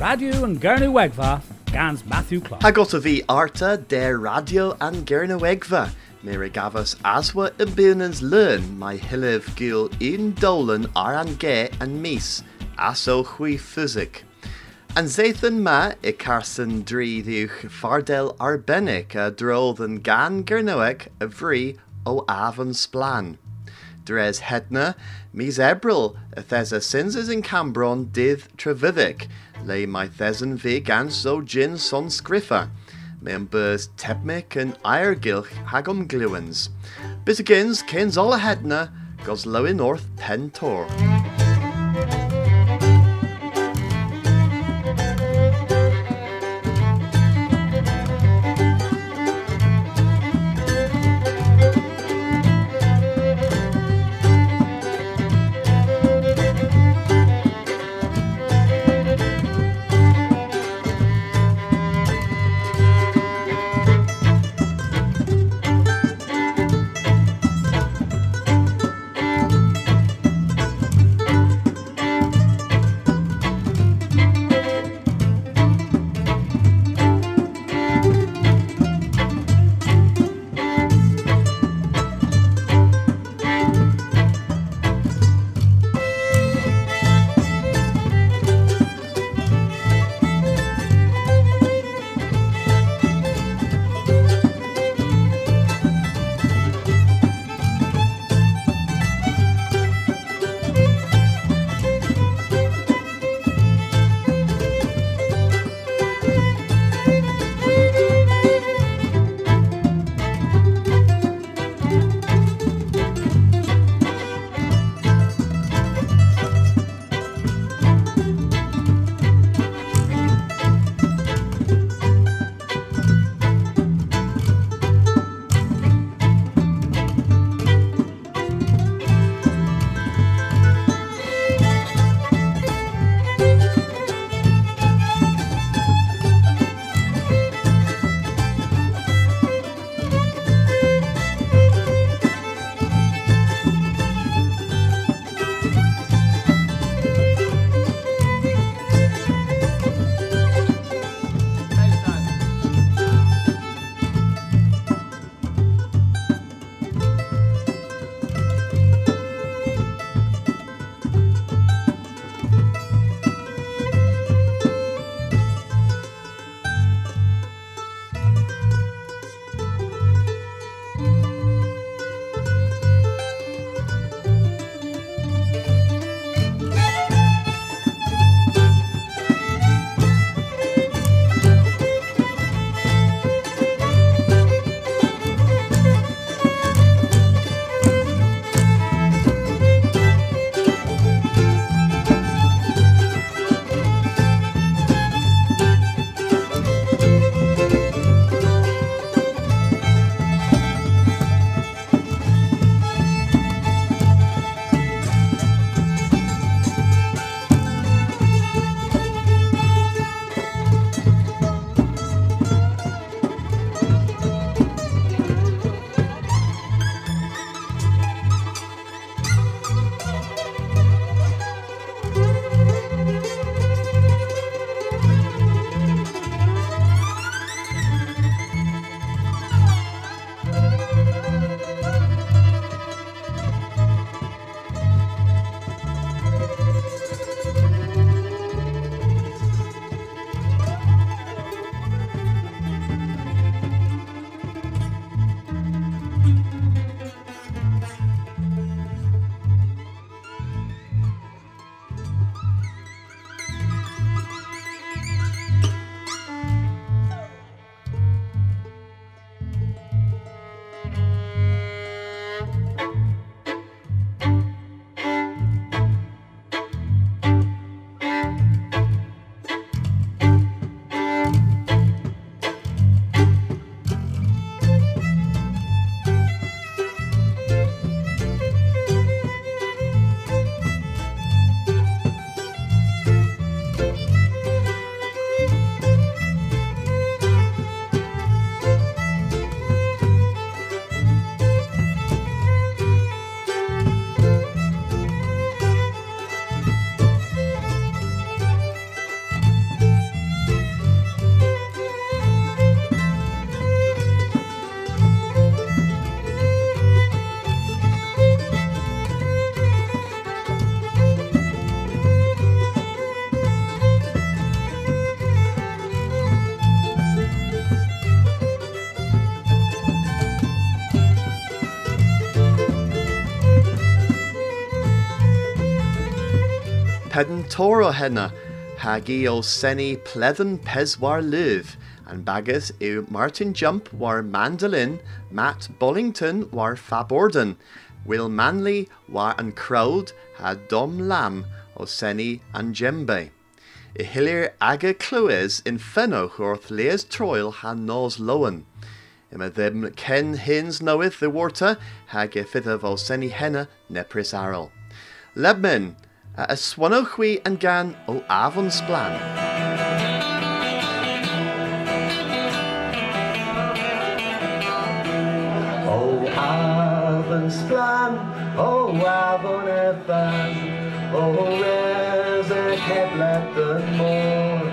radio and Gernu Wegva, Gans Matthew Clark. Hagota vi arta der radio and Gernu Wegva. Mira gavas aswa yn bunans learn my hilev gil in dolan ar an ge and mis, aso hui physic. And Zathan ma I carson dri ddiwch fardel arbennic a drodd yn gan Gernueg a vri o avon splan. Dres hedna, mis Ebril, a thesa sinses in Cambron dydd trefyddic, le mae thesan fi gan so gin son sgriffa. Mewn burs tebmic and airgilch hagom gluins. Bitagins, kins all a hedna, gos lowy north pen tor. Pedden Toro henna, hagi o seni plethen peswar liv, and bagus eu Martin Jump war mandolin, Matt Bollington war faborden, Will Manley war an crowd ha dom lam o seni and djembe. I hilir aga clywes in fenno wrth leas troil ha nos lowen. Ima ddim ken hins knoweth the warta hag e fiddav o seni henna nepris arel. Lebmen, a swanochwi and gan o avon splan. O avon splan, o avon evan, o res e heblet the more.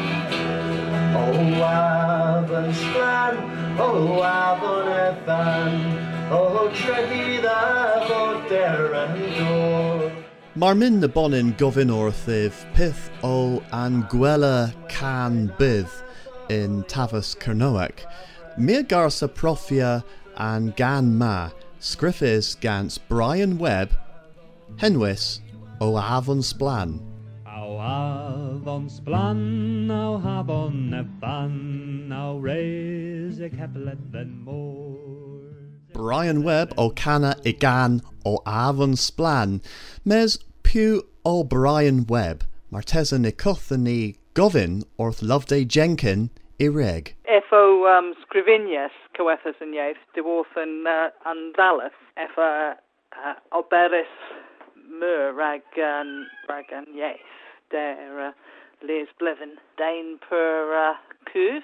O avon splan, o avon evan, o tregi da fod and door. Marmin na bonin govin orthiv pith o an gwella can bydd in Tafas Cernoac. Mir garsa profia an gan ma, scriffis gans Brian Webb, henwis o avon splan. Au avon splan, au havon evan, au reis ik heplet then more. Brian Webb o canna igan o avon splan. Mes pew o Brian Webb, martesa ni cutha ni govin orth Loveday Jenkin I reg. Efo scrivinius coethas yn iaith, dyworth yn andalus, efo oberis myr rag an iaith, der les blevin, dain per cwf,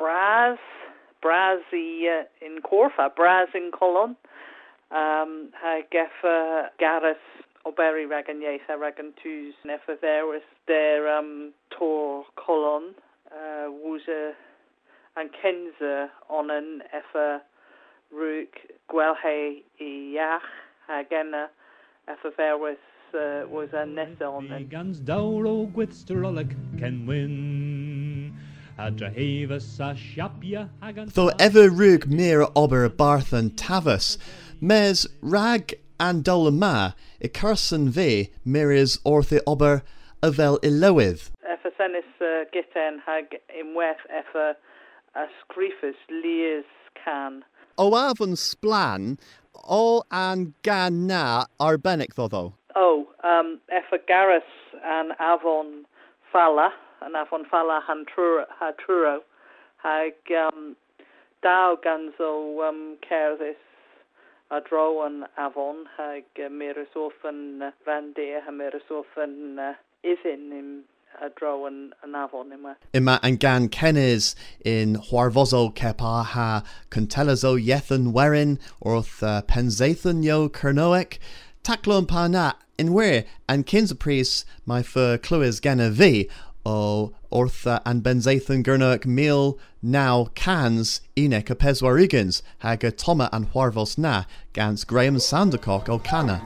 bras in Corfa, bras in Colon, hag efo garis oberi rag an iaith, rag an tŵs, efo theris der tor Colon, wuza an kenza onan effa rúk gwelhe I iach hagena effa verwis was an nessa onan. Gans dauro gwitsterolic can win. Adrahavas a shapia hagan. Though ever rug mir ober barthan tavas, mes rag and dolama I carson ve miris orthe ober avel ilowith. Effa senis gitten hag imweth effa scrifus lias can. O avon splan, o an gan na arbenic though. Oh, effa garas an avon falla han truro, hag dau ganzo cerddis a dro an avon, hag miris orphan vandir, ha miris orphan isin im a dro an avon ima. Ima an gan kenis in Huarvozo kepa ha contelazo yethan werin orth penzathan yo kernoek taklon pa na in where and kinsapris my fur cluis gana v o ortha and benzathan gurnoek meal now cans inek a peswarigans haga toma and Huarvos na gans Graham Sandercock o cana.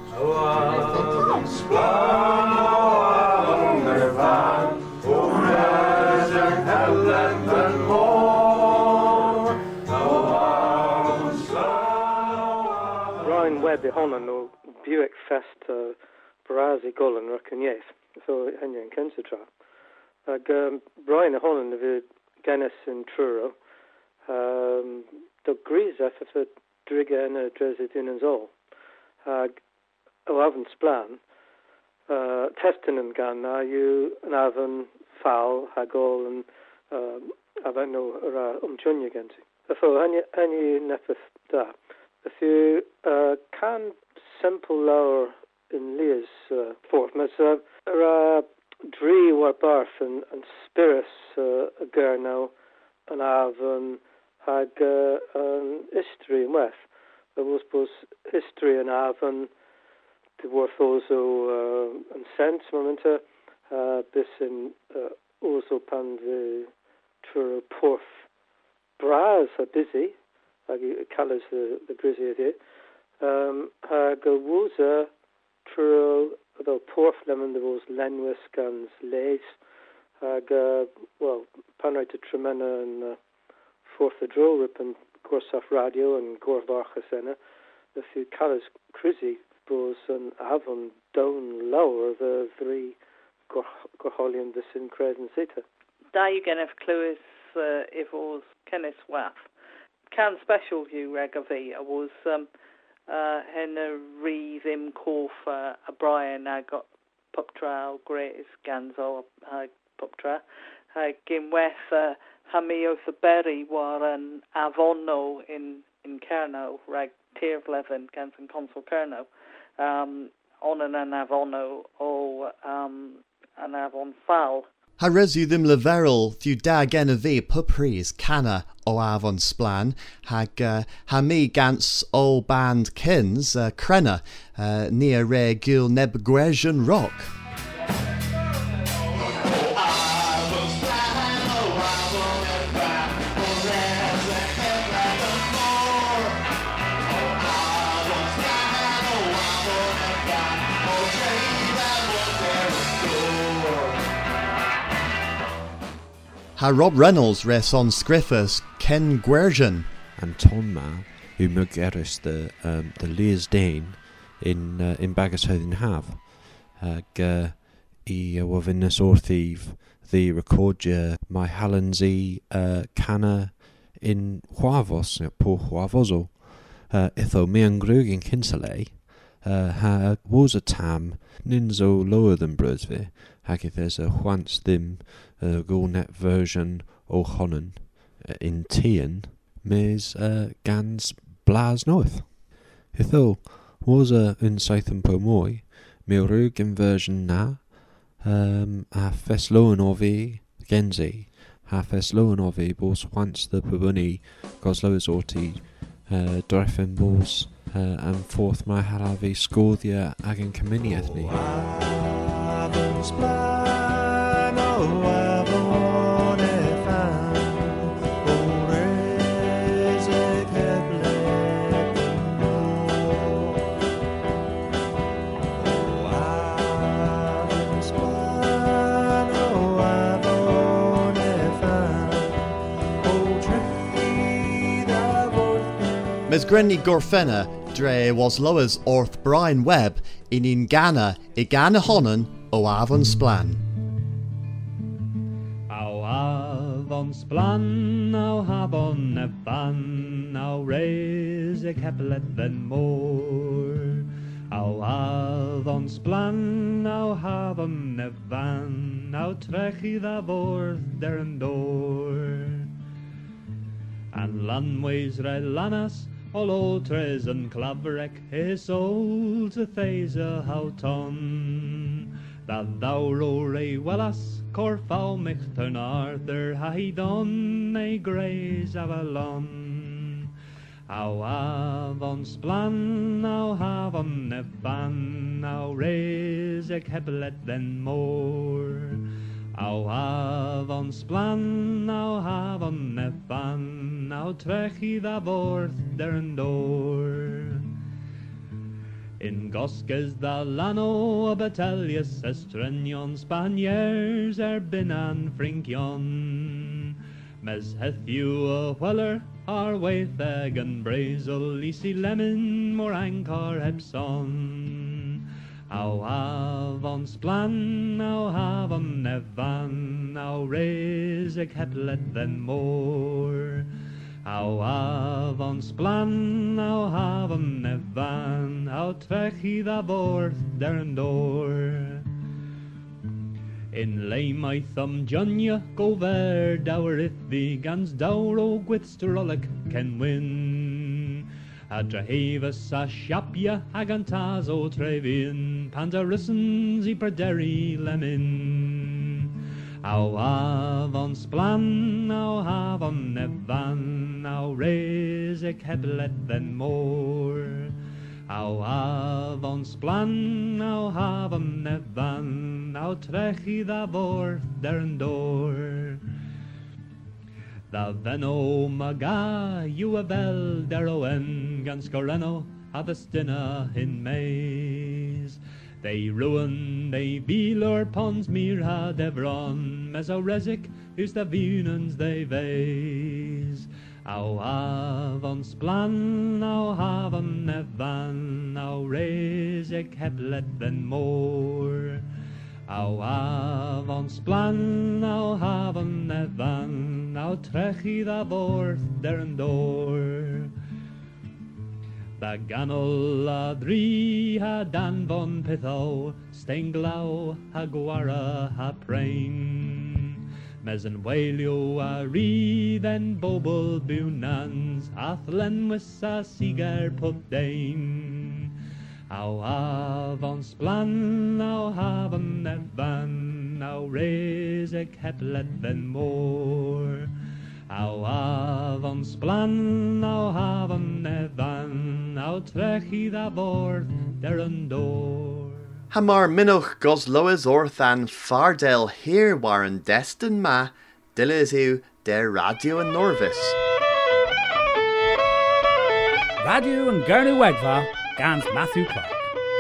Brian Webb honan no Buick Fest Barazi Golan Rakanyef, so Henya and Kensitra. Brian honan of Guinness in Truro, the Grease for Driga and Dresden and all. Avon Splan, Testin and Gan, you an Avon Foul, Hagol and I don't know, Junior Genty. So, any nepeth da. If you can simple lower in Leah's forth, mas Dree war barth and Spirus a Gurno and Avon hag an history in West. There was both history and Avon, the worth also and sense momenta, this in also pan the Truro Porth Bras are busy. Colours the grizzly idea. Hag wuza Truro the Porth lemon there was Lenwis gans lace. Hag well panray to Tremena and Fourth the Draw Rip and Gorsaf Radio and Gorvarchasena. A few colours crizzy suppose, and Avon down lower the three Gorholian the Sin Crescent Zeta. Da you gen of clues if it was Kenneth Waff. Can special you regavi was Henna Reeve im Corfa a Brian I got Puptra Grace Ganzo Puptra Gimweth Hamio the Berry war an Avono in Kerno rag Tiervleven Gans and Consul Kerno on an Avono or an Avon Fowl. Ha resu ddim leverol thiw da gen y fi pupris canna o afon splan hag ha mi gans o band kins crenna near re gil neb gwersion rock. Ha Rob Reynolds res on scriffers Ken Gwersion. And Tonma, who mugeris the Lears Dane in Bagashothin have. I wavinus orthiv the recordia my Hallenzi canna in Huavos, poor Huavozo. Itho me and Grug in Kinsale ha was a tam ninzo lower than Brusve. Hag there's a once them Gornet version o Honnen in Tian mes gans blas north. Hitho was a unsaithen pomoy milrug in version na a fesloan ovi genzi ha fesloan ovi bos once the pabuni gosloes orti drefen bos and fourth my haravi scordia agen kamini ethni. Mes Grenny Gorfenna dre was Loas Orth Brian Webb in Ingana Honnen o Avon Splan. Au Avon Splan, au Havon Evan, au Reis ik heb let den more. Au Avon Splan, au Havon Evan, au trech I the vorth der en door. And lanways red lanas, all otres and clavrek, his old to thesa houghton. That thou rore wellas, corfau michtern Arthur, haidon a grays avalon. Au avon splan, au havon evan, au reis ek heblet then more. Au avon splan, au havon evan, au trech I the vorth der en door. In Goskes da Lano, Battalius Estrenion, Spaniards binan Frinkion. Mes hethu a Weller, our Waitheg and Brazel, Lisi Lemon, Morankar Hepson. Au avon splan, au havon evan, au reis ek heplet then more. Au avon splan, au havon evan, au trech I the vorth der en door. In lay my thumb Jonya, go ver dower if the gans dower o gwithsterolic can win. Adrahavas a shapia agantaz o trevin, pandarissons I perderi lemin. Au avon splan, au havon evan, au reis ek heblet then more. Au avon splan, au havon evan, au trech I the vorth der en door. The veno maga you a vel deroen gans goreno avestina in maze. They ruin, they beelor pons mirha devron, mesorezic is the vunans they vase. Au avon splan, au havon evan, au reis res ik heb let ben more. Au avon splan, au haven evan, au trech I dda vorth der yn door. Baganol a dri ha danfon pitho, steinglaw ha gwara ha prain. Mes yn waelio a rydd en bobl biwnans, athlen wys a sigar put dain. Au avon splan, au haven evan, au res ek heb let ben more. Au avon splan, au haven evan, au trech I dda vorth der yn door. Hamar minoch gosloes orth an fardel here waren destin ma, dilles u der radio in Norvis. Radio and Gurney Wegva, Gans Matthew Clark.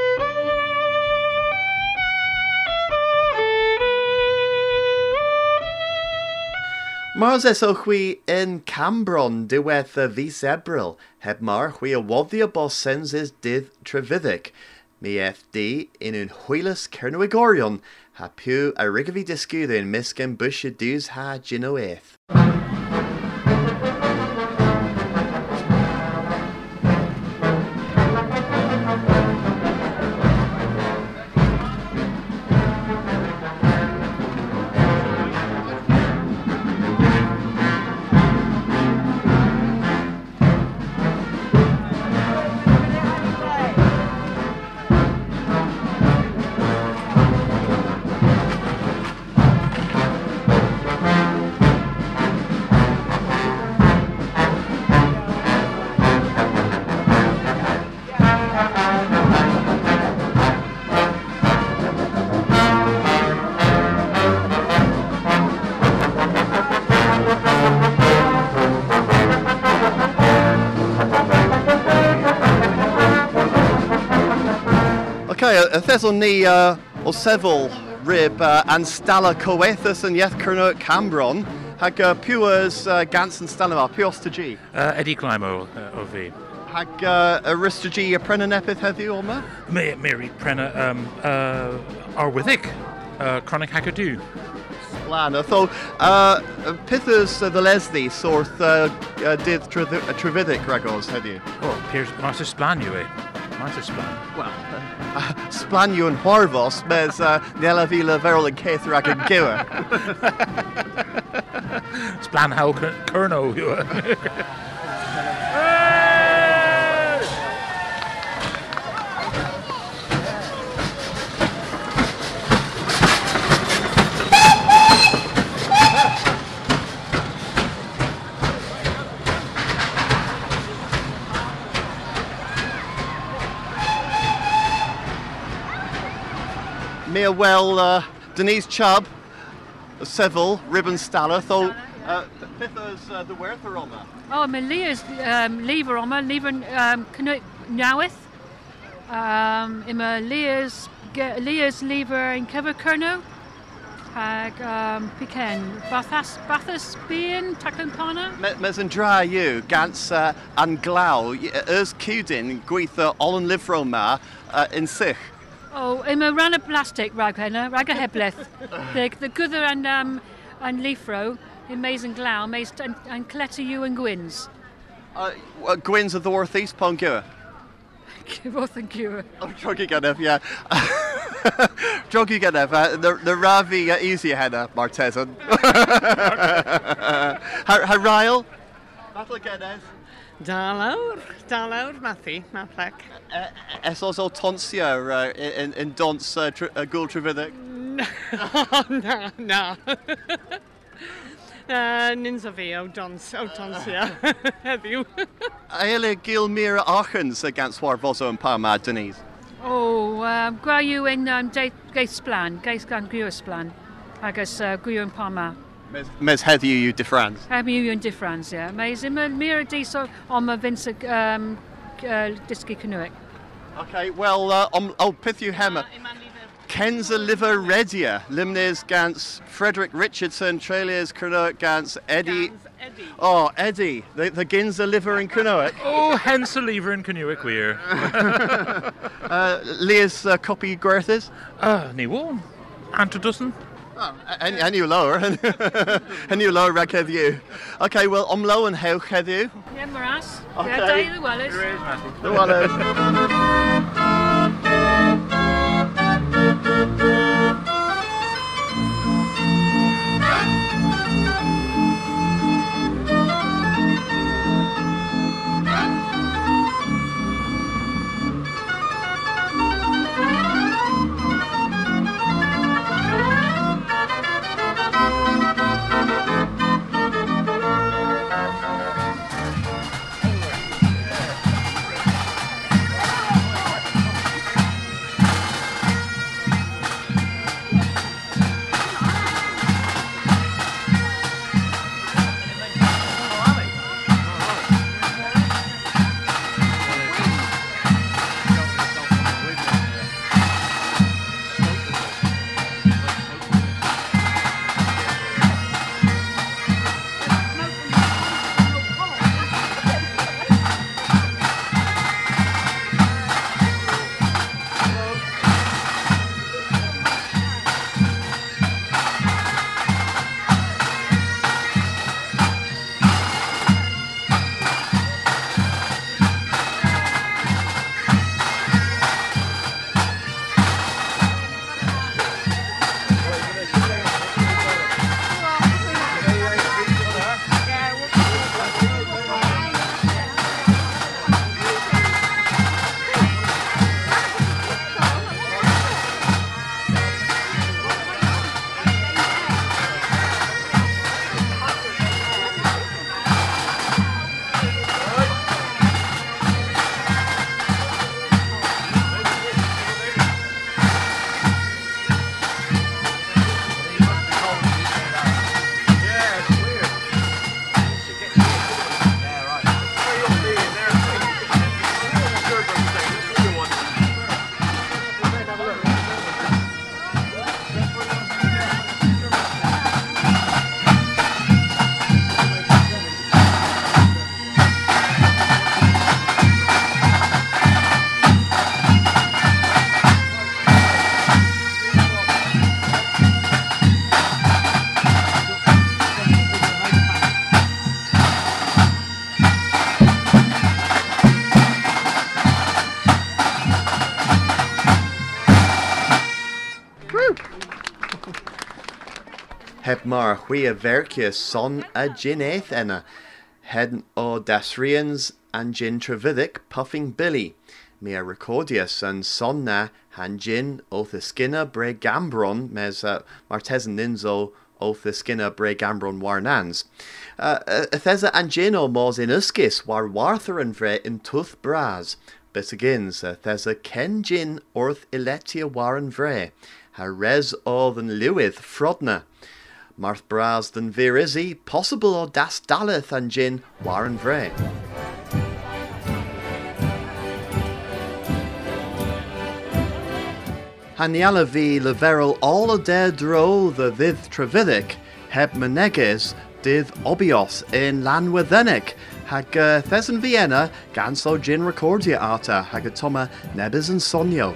Mars es o chwi in Cambron diwedd y fis Ebril, heb mar chwi a woddia bos sens is dydd trefyddic. Mi FD in un hwylus Cernywigorion, ha piw a rigafi disgwyd in misgen busha dws ha gino eith. Y thesol ni o sefyl rib an stala coethus yn ieth Cyrno Cambron, hag pwys gans yn stala ma, pwy os ty gi? Eddie Climo o fi. Hag y rysty gi y pren yn epith heddiw o'ma? Mary Prenna arwyddig, Chronic Hagadoo. Slan, so pithys the Leslie sorth dydd trefyddic ragos heddiw? Oh, Piers Martha Splan yw e. Martha Splan. Wel, Splan yw yn hwarfos, mes nela fi le ferol yn ceith rag yn gywer. Splan how Curno yw e. Mea well, Denise Chubb, Seville, Ribbon Stalla, so beth the werth ar oma? Oh, mae Lea's lever oma, lever cynnig naweth. Ima Lea's lever in cyfer cyrno. Hag piken, bathas bian, taclyn pana. Mes yn dra yw, gans an glaw, ys cwdyn gweithio olyn lifro ma in sich. Oh, ima rana plastic rag hynna, rag a hebleth. The gwyther and leafro, in maize and glaw, maize and cleta you and gwins. Gwins of the northeast pon gywer? Both and cure. Oh, drogi gynef, yeah. Drogi gynef, the ravi easy henna, Martesan. Harail? Battle gynef? Dalawr, Matthew, na plec. Esos o tonsia in dons gŵl trefyddic? No. Nins o fi o tonsia, heddiw. Aile gil mira achans against Warvoso and Parma, Denise? Oh, gwa yw in geis splan, geis gan gwyo splan, agos gwyo yn Parma. Mes heddiw yw differans? Heddiw yw yn differans, yeah. Mes mira dis o ma vinsa disgi cynwyg. Okay, well, pith yw hema. Kenza Liver Redia, Limnes Gans, Frederick Richardson, Treliers Kernoet Gans, Eddie. Oh, Eddie, the Ginza Liver in Kernoet. Oh, hence a liver in Kernoet weir. Leah's copy Gwerthys? Ní bhfuil. Anta doesn't. And you lower. And you lower rag heddiw. Okay, well, low and how heddiw? Yeah, Maras. Okay. Yeah, Day the Wellers. The Wellers. Heb mar hui a vercia son a gin eith enna, head o dasrians and gin trevidic puffing Billy, me a recordius and son na han gin oth a skinna bre gambron mes martesan ninzo oth a skinna bre gambron warnans. Thesa and gin o mos in uskis war warther and vre in tuth bras, but agains thesa ken gin orth eletia warren vre, ha res o than lewith frodna. Marth bras than vir izzy, possible o das daleth and gin warren vre. Haniala vi leverel all a der dro the vith trevidic, heb meneges dith obios in lanwethenic, hag thesan Vienna ganso gin recordia arta, hag toma nebis and sonio.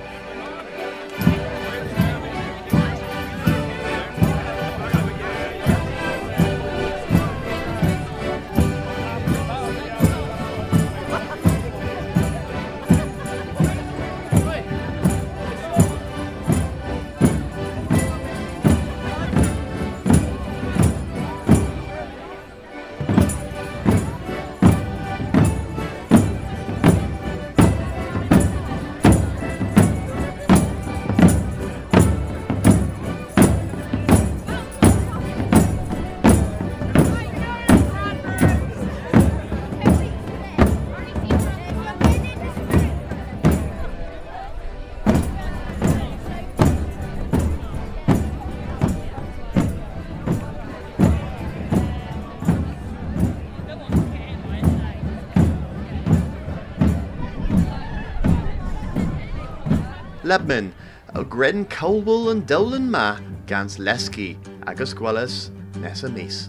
Lebman, o gren Colwell and Dolan ma, gans Leski, agus gwellis, nesa mis.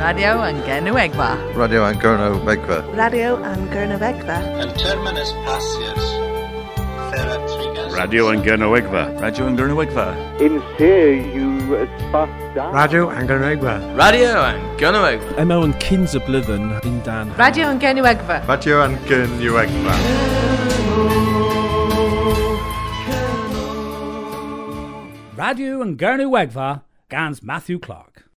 Radio and Gernywegva. Radio and Gernywegva. Radio and Gernywegva. And terminus passius. Radio and Gernywegva. Radio and Gernywegva. In se you spas da. Radio and Gernywegva. Radio and Gernywegva. Emo and Kinzablithen in Dan. Radio and Gernywegva. Radio and Gernywegva. Radio and Gernywegva, Gans Matthew Clark.